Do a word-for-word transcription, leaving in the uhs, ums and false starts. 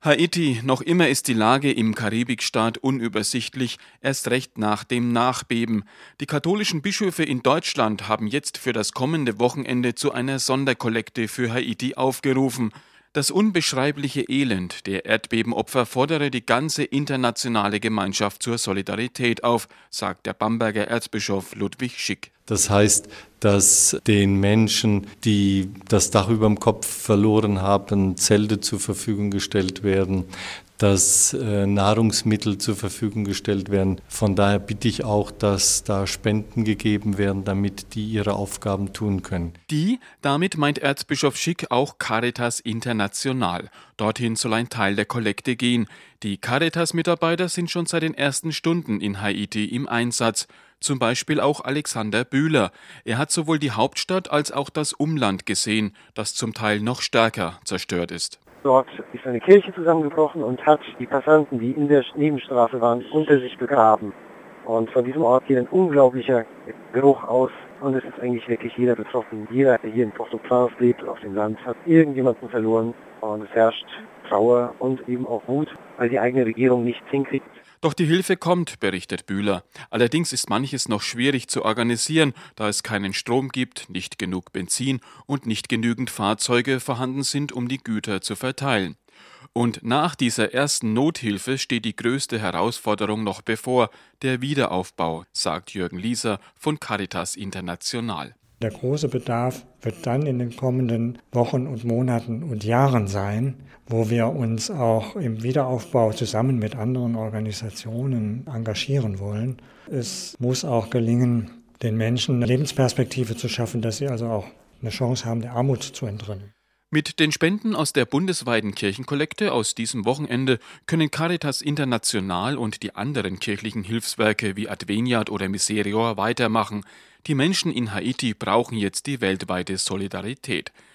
Haiti, noch immer ist die Lage im Karibikstaat unübersichtlich, erst recht nach dem Nachbeben. Die katholischen Bischöfe in Deutschland haben jetzt für das kommende Wochenende zu einer Sonderkollekte für Haiti aufgerufen. Das unbeschreibliche Elend der Erdbebenopfer fordere die ganze internationale Gemeinschaft zur Solidarität auf, sagt der Bamberger Erzbischof Ludwig Schick. Das heißt, dass den Menschen, die das Dach über dem Kopf verloren haben, Zelte zur Verfügung gestellt werden, dass äh, Nahrungsmittel zur Verfügung gestellt werden. Von daher bitte ich auch, dass da Spenden gegeben werden, damit die ihre Aufgaben tun können. Die, damit meint Erzbischof Schick auch Caritas International. Dorthin soll ein Teil der Kollekte gehen. Die Caritas-Mitarbeiter sind schon seit den ersten Stunden in Haiti im Einsatz. Zum Beispiel auch Alexander Bühler. Er hat sowohl die Hauptstadt als auch das Umland gesehen, das zum Teil noch stärker zerstört ist. Dort ist eine Kirche zusammengebrochen und hat die Passanten, die in der Nebenstraße waren, unter sich begraben. Und von diesem Ort geht ein unglaublicher Geruch aus. Und es ist eigentlich wirklich jeder betroffen. Jeder, der hier in Port-au-Prince lebt, auf dem Land, hat irgendjemanden verloren. Und es herrscht Trauer und eben auch Wut, weil die eigene Regierung nichts hinkriegt. Doch die Hilfe kommt, berichtet Bühler. Allerdings ist manches noch schwierig zu organisieren, da es keinen Strom gibt, nicht genug Benzin und nicht genügend Fahrzeuge vorhanden sind, um die Güter zu verteilen. Und nach dieser ersten Nothilfe steht die größte Herausforderung noch bevor, der Wiederaufbau, sagt Jürgen Lieser von Caritas International. Der große Bedarf wird dann in den kommenden Wochen und Monaten und Jahren sein, wo wir uns auch im Wiederaufbau zusammen mit anderen Organisationen engagieren wollen. Es muss auch gelingen, den Menschen eine Lebensperspektive zu schaffen, dass sie also auch eine Chance haben, der Armut zu entrinnen. Mit den Spenden aus der bundesweiten Kirchenkollekte aus diesem Wochenende können Caritas International und die anderen kirchlichen Hilfswerke wie Adveniat oder Miserior weitermachen. Die Menschen in Haiti brauchen jetzt die weltweite Solidarität.